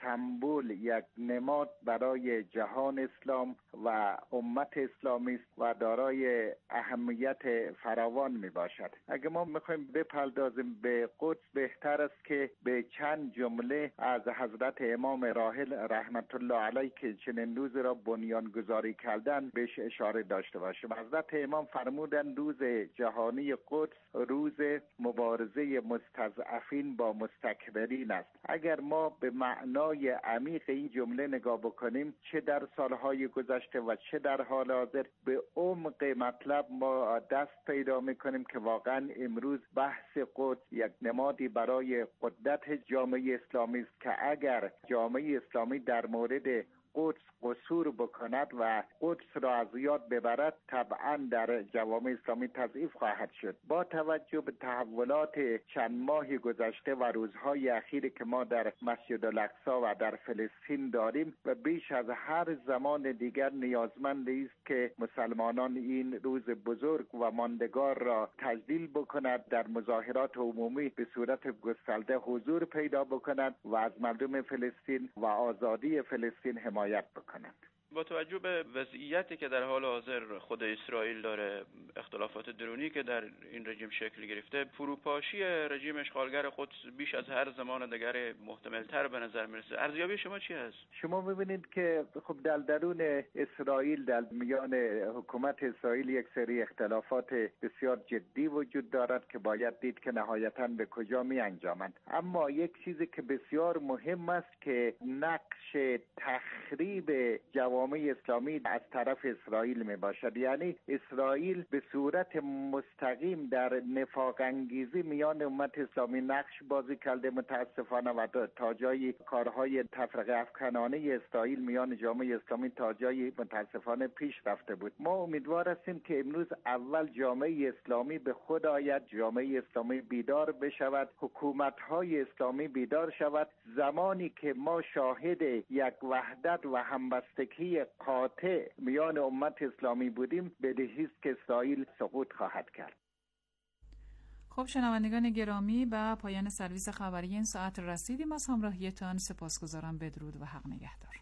P: سمبل، یک نماد برای جهان اسلام و امت اسلامی است و دارای اهمیت فراوان می باشد. اگر ما میخوایم بپردازیم به قدس، بهتر است که به چند جمله از حضرت امام راحل رحمت الله علیه که چنین روز را بنیان گذاری کردن بهش اشاره داشته باشیم. حضرت امام فرمودند روز جهانی قدس روز مبارزه مستضعفین با مستکبرین است. اگر ما به معنای عمیق این جمله نگاه بکنیم، چه در سالهای گذشته و چه در حال حاضر، به عمق مطلب ما دست پیدا میکنیم که واقعا امروز بحث قدس یک نمادی برای قدرت جامعه اسلامی است که اگر جامعه اسلامی در مورد قدس قصور بکند و قدس را از یاد ببرد، طبعا در جوامع اسلامی تضعیف خواهد شد. با توجه به تحولات چند ماه گذشته و روزهای اخیری که ما در مسجد الاقصی و در فلسطین داریم و بیش از هر زمان دیگر نیازمند است که مسلمانان این روز بزرگ و ماندگار را تجلیل بکند، در مظاهرات عمومی به صورت گسترده حضور پیدا بکند و از مردم فلسطین و آزادی فلسطین حمایت بکند.
Q: با توجه به وضعیتی که در حال حاضر خود اسرائیل داره، اختلافات درونی که در این رژیم شکل گرفته، فروپاشی رژیم اشغالگر قدس بیش از هر زمان دیگر محتمل‌تر به نظر میرسه. ارزیابی شما چی هست؟
P: شما ببینید که خب در درون اسرائیل، در میان حکومت اسرائیل یک سری اختلافات بسیار جدی وجود دارد که باید دید که نهایتاً به کجا می انجامند. اما یک چیزی که بسیار مهم است که نقش تخریب جوامع اسلامی از طرف اسرائیل می باشد. یعنی اسرائیل به صورت مستقیم در نفاق انگیزی میان امت اسلامی نقش بازی کرده متاسفانه و تا جایی کارهای تفرقه افکنانه اسرائیل میان جامعه اسلامی تا جایی متاسفانه پیش رفته بود. ما امیدوار هستیم که امروز اول جامعه اسلامی به خود آید، جامعه اسلامی بیدار بشود، حکومت‌های اسلامی بیدار شود. زمانی که ما شاهد یک وحدت و همبستگی قاطع میان امت اسلامی بودیم، بدیهی است که اسرائیل سقوط خواهد کرد.
E: خب شنوندگان گرامی، به پایان سرویس خبری این ساعت رسیدیم. از همراهیتان سپاسگزارم. بدرود و حق نگهدار.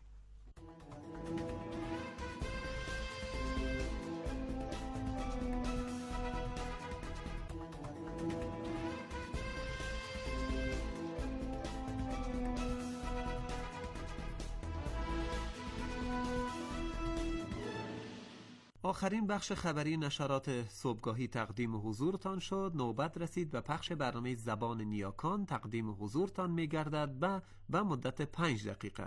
D: آخرین بخش خبری نشرات صبحگاهی تقدیم حضورتان شد. نوبت رسید به پخش برنامه زبان نیاکان. تقدیم حضورتان می‌گردد به به مدت پنج دقیقه.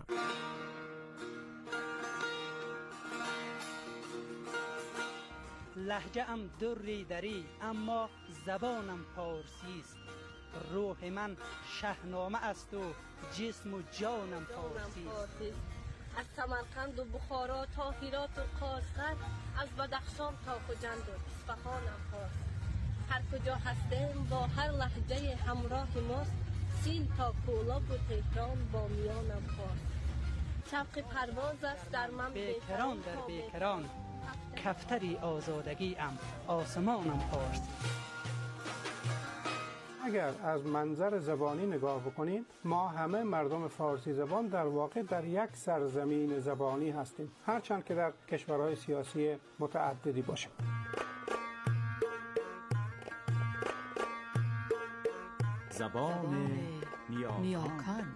R: لهجه ام دری دری اما زبانم پارسی است. روح من شهنامه است و جسم و جانم پارسی است.
S: از سمرقند و بخارا تا هرات و قاشقر، از بدخشان تا خجند و اصفهانم پارسی. هر کجا هستیم با هر لهجه همراه ماست، سین تا کولاب و تهران با میانم پارسی. شوق پرواز است در من
R: بیکران در بیکران، کفتری آزادگی ام آسمانم پارسی.
T: اگر از منظر زبانی نگاه بکنیم، ما همه مردم فارسی زبان در واقع در یک سرزمین زبانی هستیم، هرچند که در کشورهای سیاسی متعددی باشیم.
B: زبان نیاکان.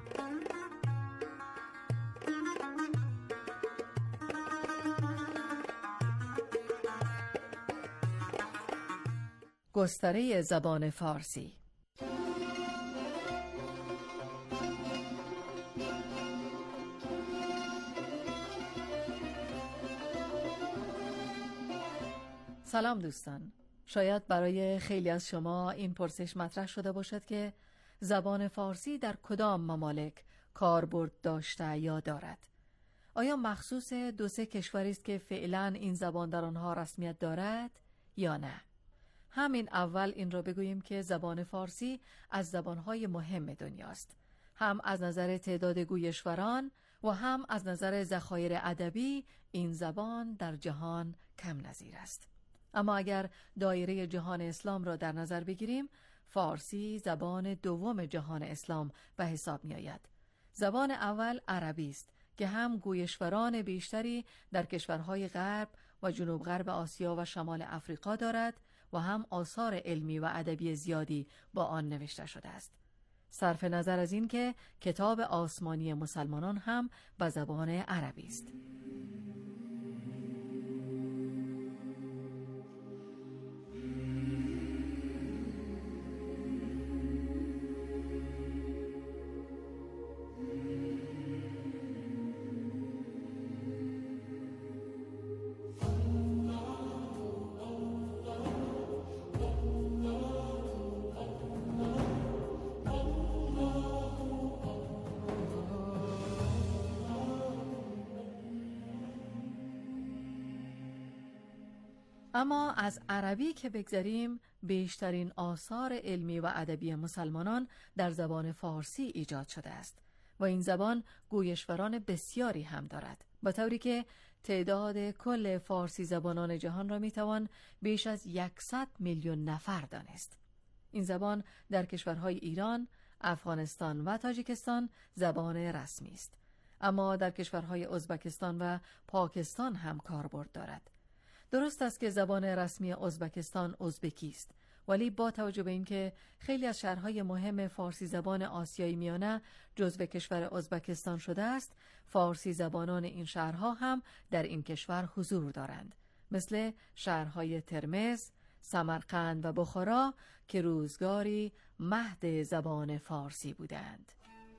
U: گستره زبان فارسی. سلام دوستان. شاید برای خیلی از شما این پرسش مطرح شده باشد که زبان فارسی در کدام ممالک کاربرد داشته یا دارد؟ آیا مخصوص دو سه کشوری است که فعلا این زبان در آنها رسمیت دارد یا نه؟ همین اول این را بگوییم که زبان فارسی از زبانهای مهم دنیاست، هم از نظر تعداد گویشوران و هم از نظر ذخایر ادبی. این زبان در جهان کم نظیر است. اما اگر دایره جهان اسلام را در نظر بگیریم، فارسی زبان دوم جهان اسلام به حساب می آید. زبان اول عربی است که هم گویشوران بیشتری در کشورهای غرب و جنوب غرب آسیا و شمال افریقا دارد و هم آثار علمی و ادبی زیادی با آن نوشته شده است. صرف نظر از این که کتاب آسمانی مسلمانان هم به زبان عربی است. اما از عربی که بگذریم، بیشترین آثار علمی و ادبی مسلمانان در زبان فارسی ایجاد شده است و این زبان گویشوران بسیاری هم دارد، به طوری که تعداد کل فارسی زبانان جهان را میتوان بیش از صد میلیون نفر دانست. این زبان در کشورهای ایران، افغانستان و تاجیکستان زبان رسمی است، اما در کشورهای ازبکستان و پاکستان هم کاربرد دارد. درست است که زبان رسمی ازبکستان ازبکی است، ولی با توجه به اینکه خیلی از شهرهای مهم فارسی زبان آسیای میانه جزو کشور ازبکستان شده است، فارسی زبانان این شهرها هم در این کشور حضور دارند، مثل شهرهای ترمز، سمرقند و بخارا که روزگاری مهد زبان فارسی بودند.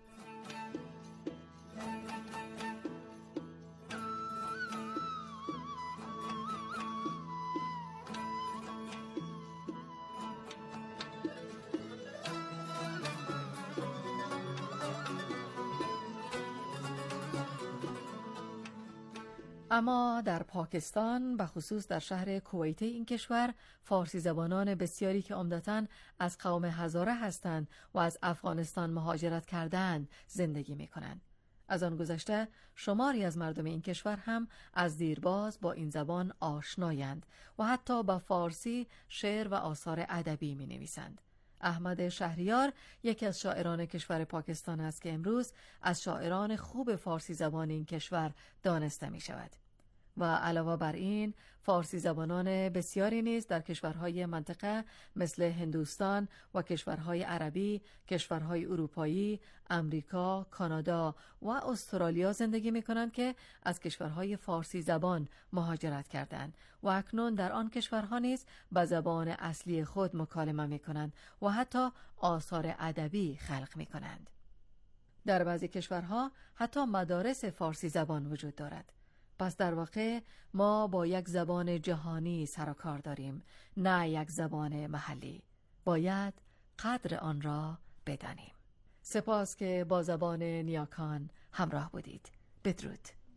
U: اما در پاکستان، به خصوص در شهر کویت این کشور، فارسی زبانان بسیاری که عمدتاً از قوم هزاره هستند و از افغانستان مهاجرت کردند زندگی می کنند. از آن گذشته شماری از مردم این کشور هم از دیرباز با این زبان آشنایند و حتی با فارسی شعر و آثار ادبی می نویسند. احمد شهریار یکی از شاعران کشور پاکستان است که امروز از شاعران خوب فارسی زبان این کشور دانسته می شود. و علاوه بر این، فارسی زبانان بسیاری نیز در کشورهای منطقه مثل هندوستان و کشورهای عربی، کشورهای اروپایی، امریکا، کانادا و استرالیا زندگی می کنند که از کشورهای فارسی زبان مهاجرت کردند و اکنون در آن کشورها نیز به زبان اصلی خود مکالمه می کنند و حتی آثار ادبی خلق می کنند. در بعضی کشورها حتی مدارس فارسی زبان وجود دارد. پس در واقع ما با یک زبان جهانی سر و کار داریم، نه یک زبان محلی. باید قدر آن را بدانیم. سپاس که با زبان نیاکان همراه بودید. بدرود.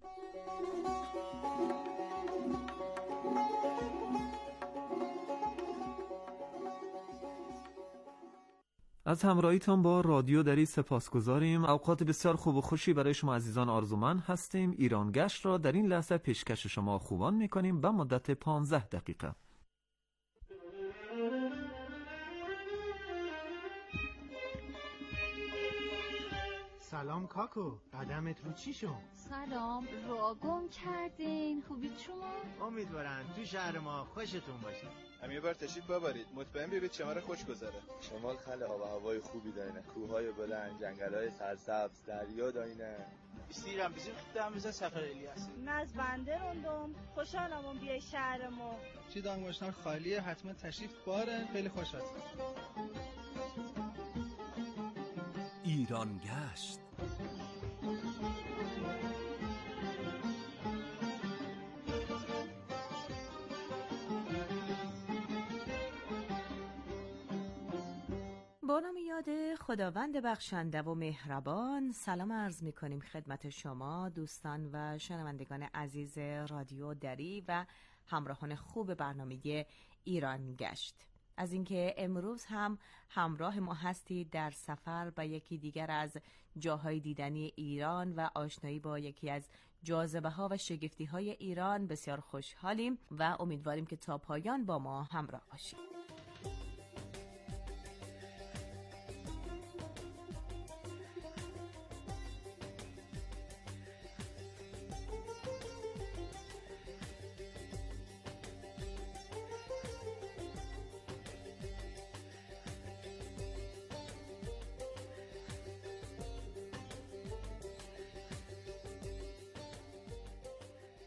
D: از همراهیتان با رادیو دری سپاسگزاریم. اوقات بسیار خوب و خوشی برای شما عزیزان آرزومند هستیم. ایران گشت را در این لحظه پیشکش شما خوبان می‌کنیم به مدت پانزده دقیقه.
C: سلام کاکو، قدمت رو چی شد؟
V: سلام، رو گم کردین. خوبید شما؟
C: امیدوارم تو شهر ما خوشتون باشه.
W: هم یه بار تشریف ببرید، مطمئن بیارید شمال خوش گذره. شمال خیلی آب و هوای خوبی داره، کوههای بلند، جنگل‌های سرسبز، دریا داینه.
C: بیستیرم بیزیم خدام بیزا سفر الیاس.
X: ناز بنده روندم، خوشحالم اون بیای شهر ما.
C: چی دانگوشتن خالیه، حتما تشریف باره، خیلی خوش هستم.
Y: ایران گشت.
Z: با نام یاد خداوند بخشنده و مهربان، سلام عرض می کنیم خدمت شما دوستان و شنوندگان عزیز رادیو دری و همراهان خوب برنامه ایران گشت. از اینکه امروز هم همراه ما هستید در سفر به یکی دیگر از جاهای دیدنی ایران و آشنایی با یکی از جاذبه ها و شگفتی های ایران بسیار خوشحالیم و امیدواریم که تا پایان با ما همراه باشید.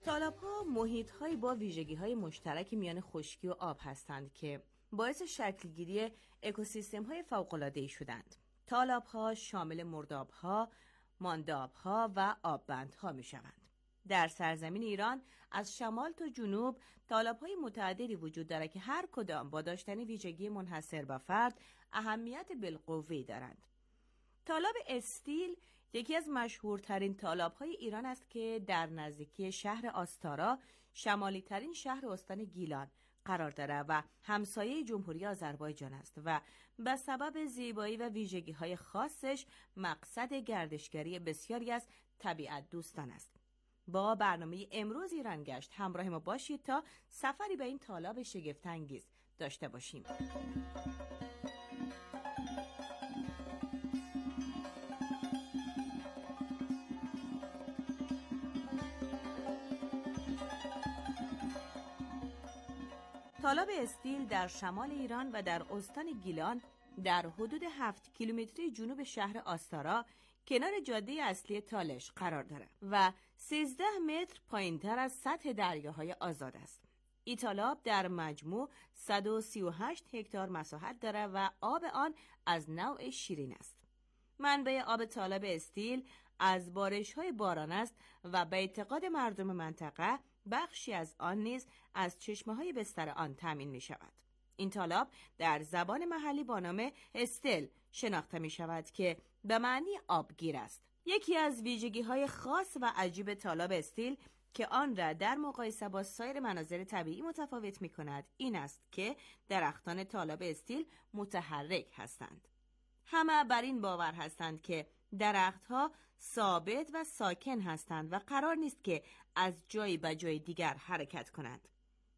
Z: تالاب‌ها محیط‌هایی با ویژگی‌های مشترک میان خشکی و آب هستند که باعث شکلگیری اکوسیستم‌های فوق‌العاده‌ای شدند. تالاب‌ها شامل مرداب‌ها، مانداب‌ها و آببندها می‌شوند. در سرزمین ایران از شمال تا جنوب تالاب‌های متعددی وجود دارد که هر کدام با داشتن ویژگی منحصر به فرد اهمیت بالقوه دارند. تالاب استیل یکی از مشهورترین تالاب‌های ایران است که در نزدیکی شهر آستارا، شمالی ترین شهر استان گیلان قرار دارد و همسایه جمهوری آذربایجان است و به سبب زیبایی و ویژگی‌های خاصش مقصد گردشگری بسیاری از طبیعت دوستان است. با برنامه امروز ایران گشت همراه ما باشید تا سفری به این تالاب شگفت‌انگیز داشته باشیم. تالاب استیل در شمال ایران و در استان گیلان در حدود هفت کیلومتری جنوب شهر آستارا کنار جاده اصلی تالش قرار دارد و سیزده متر پایین‌تر از سطح دریاهای آزاد است. این تالاب در مجموع صد و سی و هشت هکتار مساحت دارد و آب آن از نوع شیرین است. منبع آب تالاب استیل از بارش‌های باران است و به اعتقاد مردم منطقه بخشی از آن نیز از چشمه‌های بستر آن تامین می‌شود. این تالاب در زبان محلی با نام استل شناخته می‌شود که به معنی آبگیر است. یکی از ویژگی‌های خاص و عجیب تالاب استیل که آن را در مقایسه با سایر مناظر طبیعی متفاوت می‌کند این است که درختان تالاب استیل متحرک هستند. همه بر این باور هستند که درختها ثابت و ساکن هستند و قرار نیست که از جایی به جای دیگر حرکت کنند.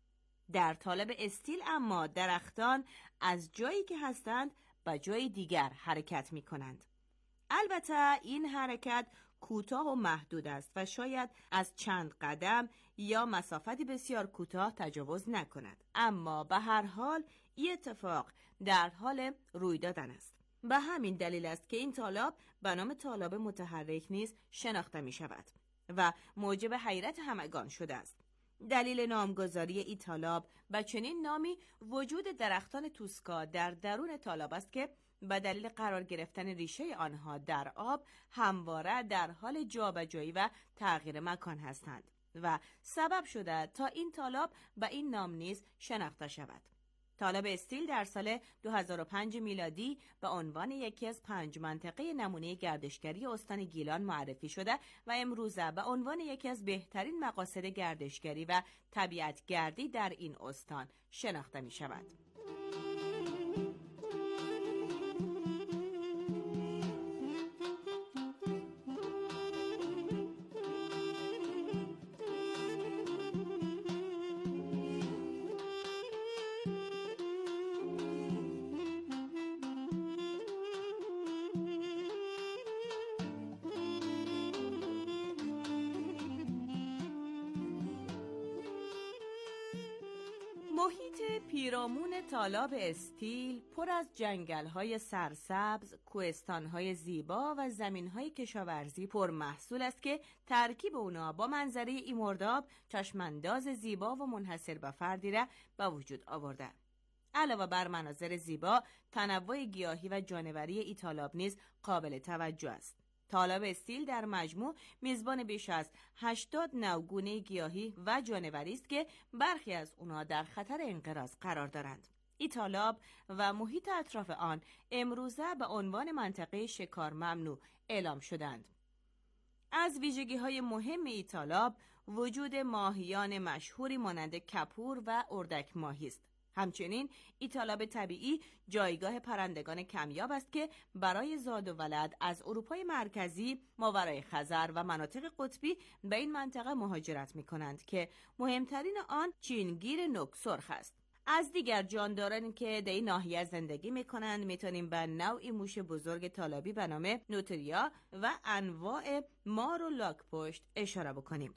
Z: در تالاب استیل اما درختان از جایی که هستند به جای دیگر حرکت می کنند. البته این حرکت کوتاه و محدود است و شاید از چند قدم یا مسافتی بسیار کوتاه تجاوز نکند، اما به هر حال این اتفاق در حال روی دادن است. به همین دلیل است که این تالاب به نام تالاب متحرک نیز شناخته می شود و موجب حیرت همگان شده است. دلیل نامگذاری این تالاب به چنین نامی وجود درختان توسکا در درون تالاب است که به دلیل قرار گرفتن ریشه آنها در آب همواره در حال جابجایی و تغییر مکان هستند و سبب شده تا این تالاب به این نام نیز شناخته شود. تالاب استیل در سال دو هزار و پنج میلادی به عنوان یکی از پنج منطقه نمونه گردشگری استان گیلان معرفی شده و امروزه به عنوان یکی از بهترین مقاصد گردشگری و طبیعتگردی در این استان شناخته می شود. محیط پیرامون تالاب استیل پر از جنگل‌های سرسبز، کوهستان‌های زیبا و زمین‌های کشاورزی پر محصول است که ترکیب اونا با منظره این مرداب چشمانداز زیبا و منحصر به فردی را به وجود آورده. علاوه بر مناظر زیبا، تنوع گیاهی و جانوری این تالاب نیز قابل توجه است. تالاب استیل در مجموع میزبان بیش از هشتاد نوع گیاهی و جانوری است که برخی از اونها در خطر انقراض قرار دارند. این تالاب و محیط اطراف آن امروزه به عنوان منطقه شکار ممنوع اعلام شدند. از ویژگی‌های مهم این تالاب وجود ماهیان مشهوری مانند کپور و اردک ماهی است. همچنین این تالاب طبیعی جایگاه پرندگان کمیاب است که برای زاد و ولد از اروپای مرکزی، ماورای خزر و مناطق قطبی به این منطقه مهاجرت می کنند که مهمترین آن چینگیر نوک سرخ است. از دیگر جاندارانی که در این ناحیه زندگی می کنند می تونیم به نوعی موش بزرگ تالابی به نام نوتریا و انواع مار و لاک‌پشت اشاره بکنیم.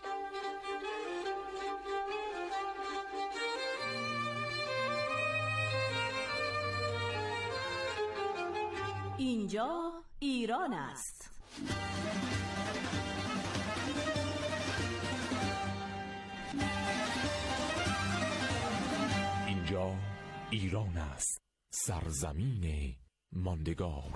Z: اینجا ایران است.
A: ایران است، سرزمین ماندگار.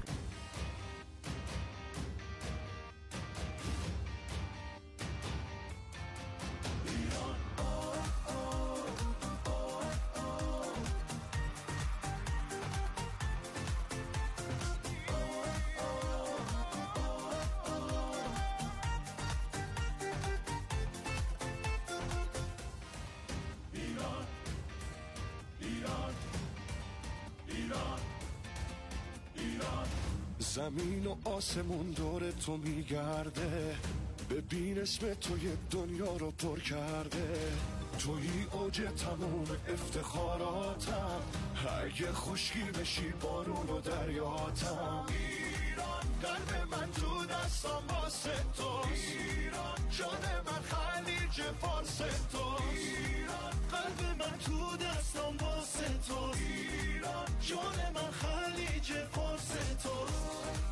F: زمین و آسمون دور تو میگرده، ببین اسم توی دنیا رو پر کرده. توی اوج تموم افتخاراتم، اگه خشکی بشی بارون و دریاتم. ایران قلب من تو دستم واسه توست، ایران جان من خلیج فارس توست، ایران قلب من تو دستم واسه توست، ایران جان من خلیج فارس توست.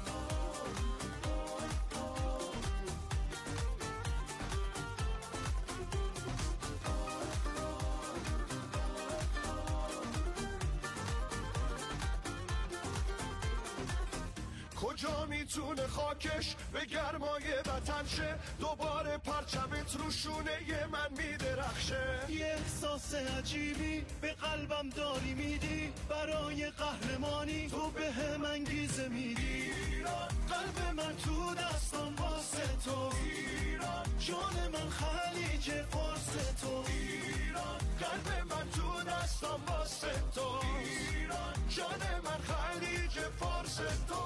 F: کجا میتونه خاکش به گرمای وطن شه، دوباره پرچمت رو شونه من میدرخشه. یه احساس عجیبی به قلبم داری میدی، برای قهرمانی تو به هم انگیزه میدی. ایران قلب من تو دستم واسه تو، ایران جان من خلیج فارس تو، ایران قلب من تو دستم واسه تو، ایران جان من خلیج فارس تو.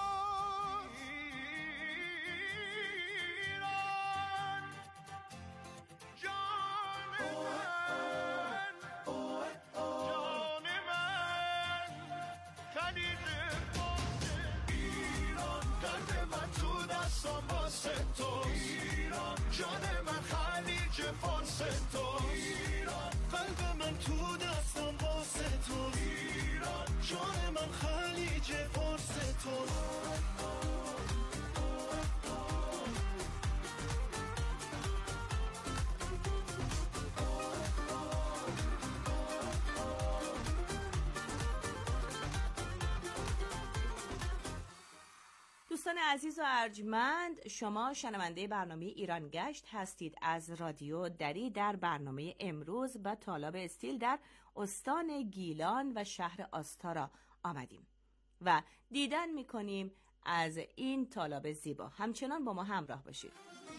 F: جان من خلیج فارس تو، ایران قلب من تو دستم واسه تو، ایران جان من خلیج فارس تو.
Z: دوستان عزیز و ارجمند، شما شنونده برنامه ایران گشت هستید از رادیو دری. در برنامه امروز به تالاب استیل در استان گیلان و شهر آستارا آمدیم و دیدن میکنیم از این تالاب زیبا. همچنان با ما همراه باشید.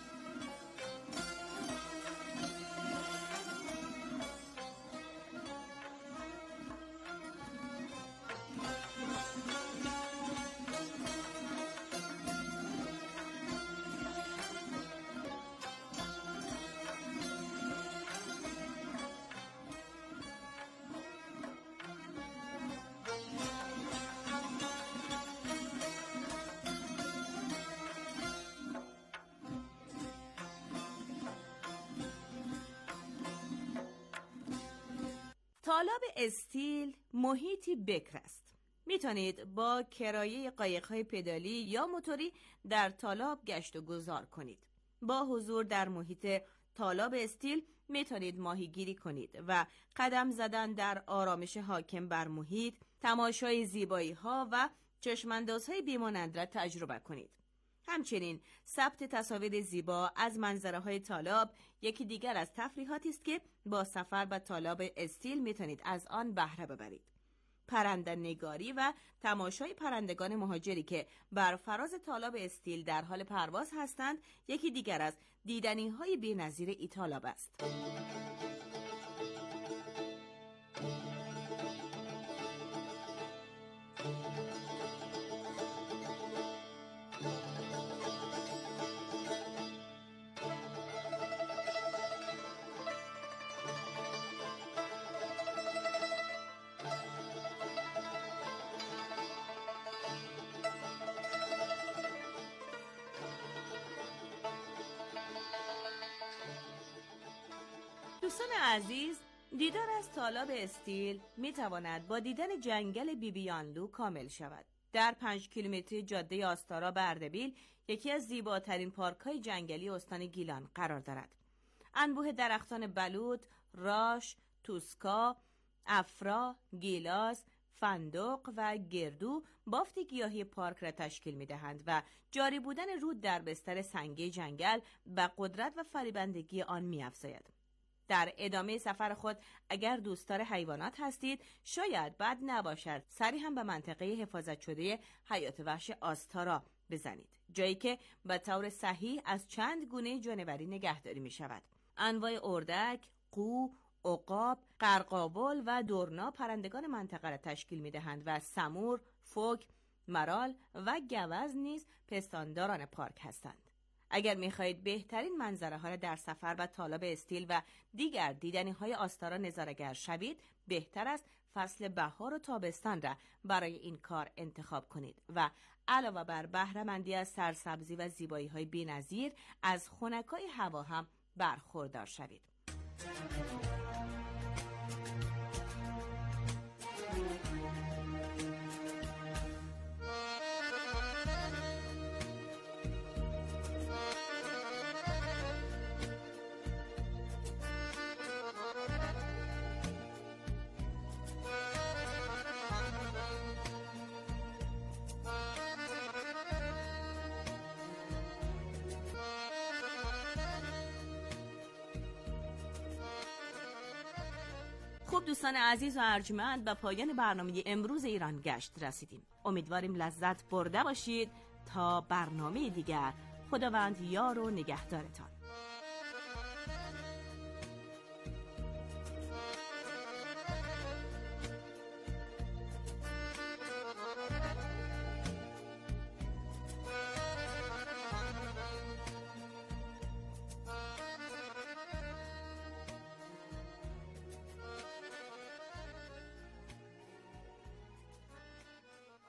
Z: تالاب استیل محیطی بکر است. میتونید با کرایه قایق‌های پدالی یا موتوری در تالاب گشت و گذار کنید. با حضور در محیط تالاب استیل میتونید ماهیگیری کنید و قدم زدن در آرامش حاکم بر محیط، تماشای زیبایی‌ها و چشم‌اندازهای بی‌مانند را تجربه کنید. همچنین ثبت تصاویر زیبا از منظره‌های تالاب یکی دیگر از تفریحاتی است که با سفر به تالاب استیل میتونید از آن بهره ببرید. پرنده نگاری و تماشای پرندگان مهاجری که بر فراز تالاب استیل در حال پرواز هستند یکی دیگر از دیدنی‌های بی‌نظیر این تالاب است. دوستان عزیز، دیدار از تالاب استیل می تواند با دیدن جنگل بیبیانلو کامل شود. در پنج کیلومتری جاده آستارا به اردبیل یکی از زیباترین پارک‌های جنگلی استان گیلان قرار دارد. انبوه درختان بلوط، راش، توسکا، افرا، گیلاس، فندق و گردو بافت گیاهی پارک را تشکیل می‌دهند و جاری بودن رود در بستر سنگی جنگل به قدرت و فریبندگی آن می‌افزاید. در ادامه سفر خود اگر دوستدار حیوانات هستید شاید بد نباشد سری هم به منطقه حفاظت شده حیات وحش آستارا بزنید، جایی که به طور صحیح از چند گونه جانوری نگهداری می شود. انواع اردک، قو، عقاب، قرقاول و دورنا پرندگان منطقه را تشکیل می دهند و سمور، فوک، مرال و گوز نیز پستانداران پارک هستند. اگر می‌خواهید بهترین منظره ها را در سفر به تالاب استیل و دیگر دیدنی های آستارا نظاره‌گر شوید، بهتر است فصل بهار و تابستان را برای این کار انتخاب کنید و علاوه بر بهره‌مندی از سرسبزی و زیبایی‌های بی‌نظیر از خنکای هوا هم برخوردار شوید. خب دوستان عزیز و ارجمند، به پایان برنامه امروز ایران گشت رسیدیم. امیدواریم لذت برده باشید. تا برنامه دیگر، خداوند یار و نگهدارتان.